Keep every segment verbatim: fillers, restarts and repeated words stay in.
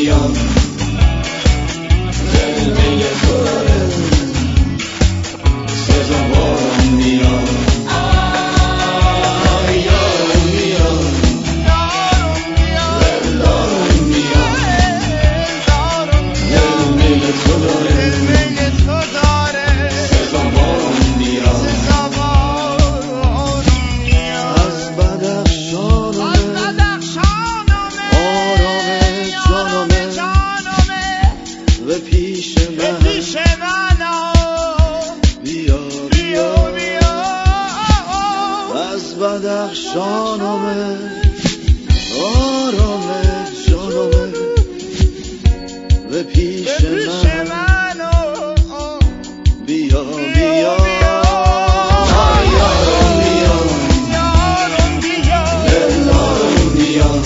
میاد، دل میل تو داره، سزاوارم میاد. آی یارم میاد، دلدارم میاد، دل میل تو داره، سزاوارم میاد. از بدخشانم آرام جانمه و پیش من بیا بیا. از بدخشانم آرام جانمه و پیش من بیا بیا. آی یارم میاد، دلدارم میاد،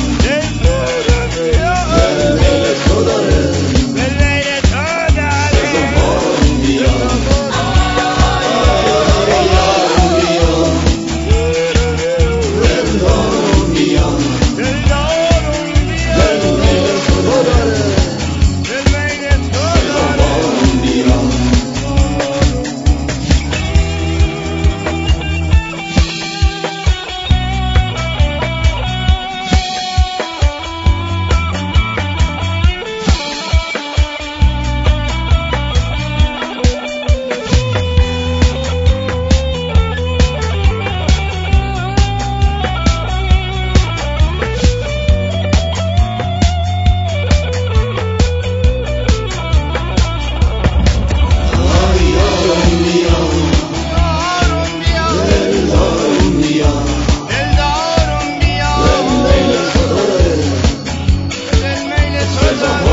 دل میل تو داره، سزاوارم میاد. آی یارم میاد، دلدارم میاد، دل میل تو داره، سزاوارم میاد. آی یارم میاد، دلدارم میاد، دل میل تو داره، سزاوارم